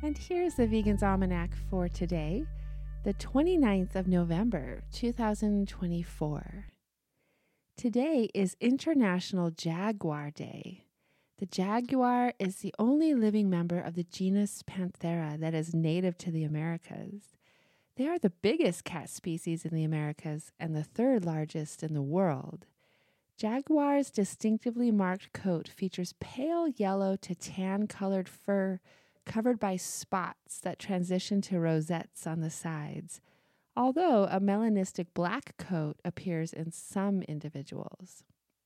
And here's the Vegan's Almanac for today, the 29th of November, 2024. Today is International Jaguar Day. The jaguar is the only living member of the genus Panthera that is native to the Americas. They are the biggest cat species in the Americas and the third largest in the world. Jaguar's distinctively marked coat features pale yellow to tan-colored fur covered by spots that transition to rosettes on the sides, although a melanistic black coat appears in some individuals.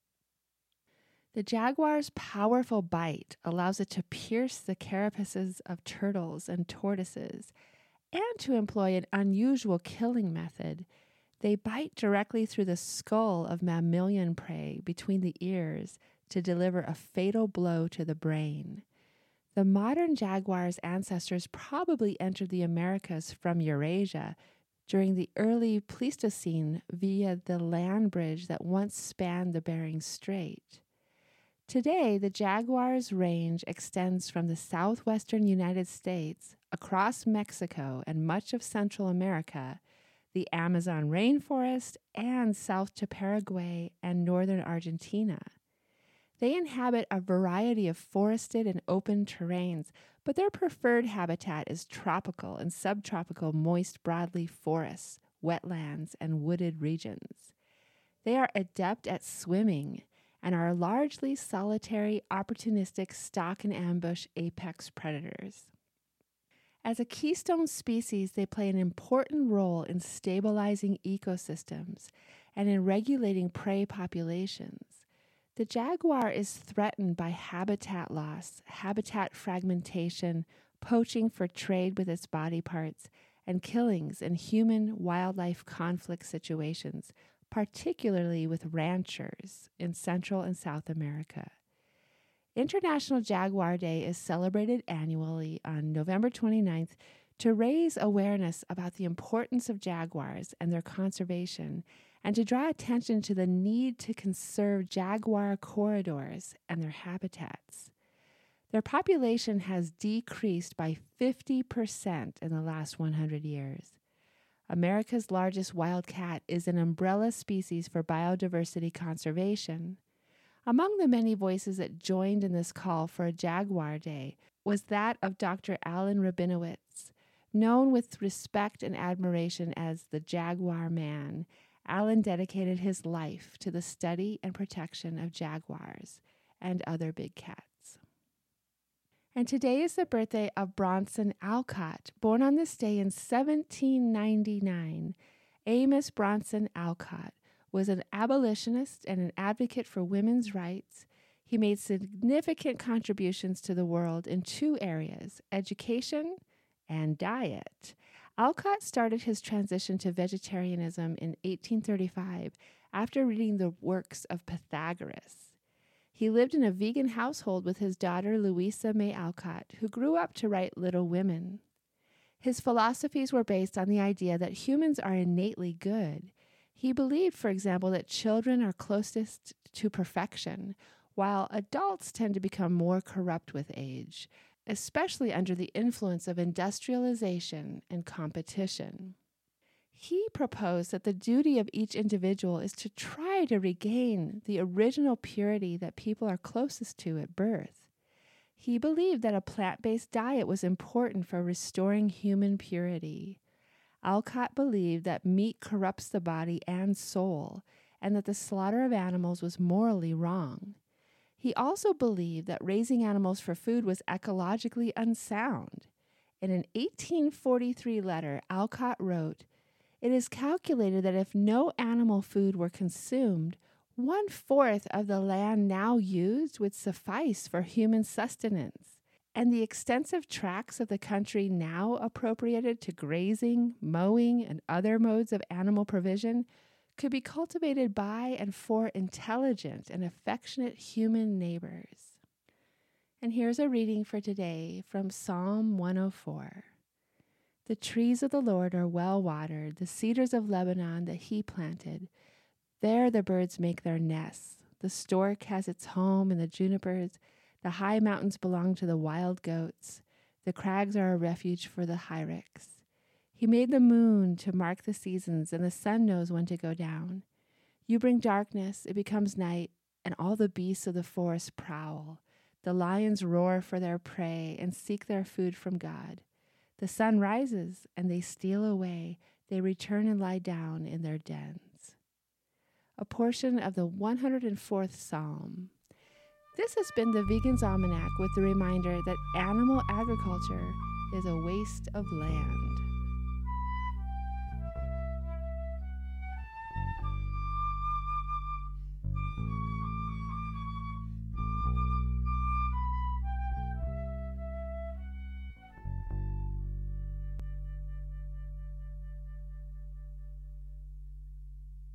The jaguar's powerful bite allows it to pierce the carapaces of turtles and tortoises, and to employ an unusual killing method. They bite directly through the skull of mammalian prey between the ears to deliver a fatal blow to the brain. The modern jaguar's ancestors probably entered the Americas from Eurasia during the early Pleistocene via the land bridge that once spanned the Bering Strait. Today, the jaguar's range extends from the southwestern United States across Mexico and much of Central America, the Amazon rainforest, and south to Paraguay and northern Argentina. They inhabit a variety of forested and open terrains, but their preferred habitat is tropical and subtropical moist broadleaf forests, wetlands, and wooded regions. They are adept at swimming and are largely solitary, opportunistic stalk and ambush apex predators. As a keystone species, they play an important role in stabilizing ecosystems and in regulating prey populations. The jaguar is threatened by habitat loss, habitat fragmentation, poaching for trade with its body parts, and killings in human-wildlife conflict situations, particularly with ranchers in Central and South America. International Jaguar Day is celebrated annually on November 29th to raise awareness about the importance of jaguars and their conservation, and to draw attention to the need to conserve jaguar corridors and their habitats. Their population has decreased by 50% in the last 100 years. America's largest wildcat is an umbrella species for biodiversity conservation. Among the many voices that joined in this call for a Jaguar Day was that of Dr. Alan Rabinowitz, known with respect and admiration as the Jaguar Man. Alan dedicated his life to the study and protection of jaguars and other big cats. And today is the birthday of Bronson Alcott. Born on this day in 1799, Amos Bronson Alcott was an abolitionist and an advocate for women's rights. He made significant contributions to the world in two areas, education and diet. Alcott started his transition to vegetarianism in 1835 after reading the works of Pythagoras. He lived in a vegan household with his daughter Louisa May Alcott, who grew up to write Little Women. His philosophies were based on the idea that humans are innately good. He believed, for example, that children are closest to perfection, while adults tend to become more corrupt with age, especially under the influence of industrialization and competition. He proposed that the duty of each individual is to try to regain the original purity that people are closest to at birth. He believed that a plant-based diet was important for restoring human purity. Alcott believed that meat corrupts the body and soul, and that the slaughter of animals was morally wrong. He also believed that raising animals for food was ecologically unsound. In an 1843 letter, Alcott wrote, "It is calculated that if no animal food were consumed, 1/4 of the land now used would suffice for human sustenance, and the extensive tracts of the country now appropriated to grazing, mowing, and other modes of animal provision could be cultivated by and for intelligent and affectionate human neighbors." And here's a reading for today from Psalm 104. The trees of the Lord are well watered, the cedars of Lebanon that he planted. There the birds make their nests. The stork has its home in the junipers. The high mountains belong to the wild goats. The crags are a refuge for the hyrax. He made the moon to mark the seasons, and the sun knows when to go down. You bring darkness, it becomes night, and all the beasts of the forest prowl. The lions roar for their prey and seek their food from God. The sun rises, and they steal away. They return and lie down in their dens. A portion of the 104th Psalm. This has been the Vegan's Almanac with the reminder that animal agriculture is a waste of land.